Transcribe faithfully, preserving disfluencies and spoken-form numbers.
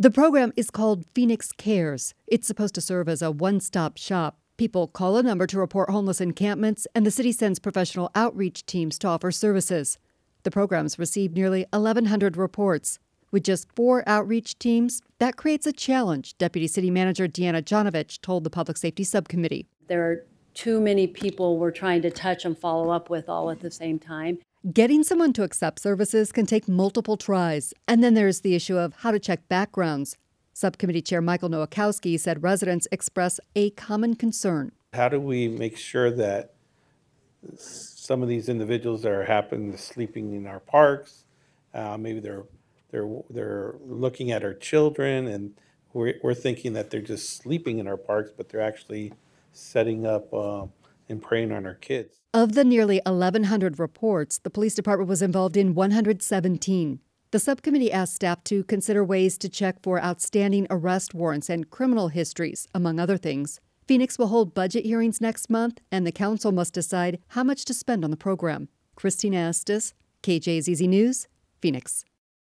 The program is called Phoenix Cares. It's supposed to serve as a one-stop shop. People call a number to report homeless encampments, and the city sends professional outreach teams to offer services. The program's received nearly eleven hundred reports. With just four outreach teams, that creates a challenge, Deputy City Manager Deanna Jonovich told the Public Safety Subcommittee. There are too many people we're trying to touch and follow up with all at the same time. Getting someone to accept services can take multiple tries. And then there's the issue of how to check backgrounds. Subcommittee Chair Michael Nowakowski said residents express a common concern. How do we make sure that some of these individuals that are happening to sleeping in our parks, uh, maybe they're they're they're looking at our children, and we're, we're thinking that they're just sleeping in our parks, but they're actually setting up uh, and preying on our kids. Of the nearly eleven hundred reports, the police department was involved in one hundred seventeen. The subcommittee asked staff to consider ways to check for outstanding arrest warrants and criminal histories, among other things. Phoenix will hold budget hearings next month, and the council must decide how much to spend on the program. Christina Estes, K J Z Z News, Phoenix.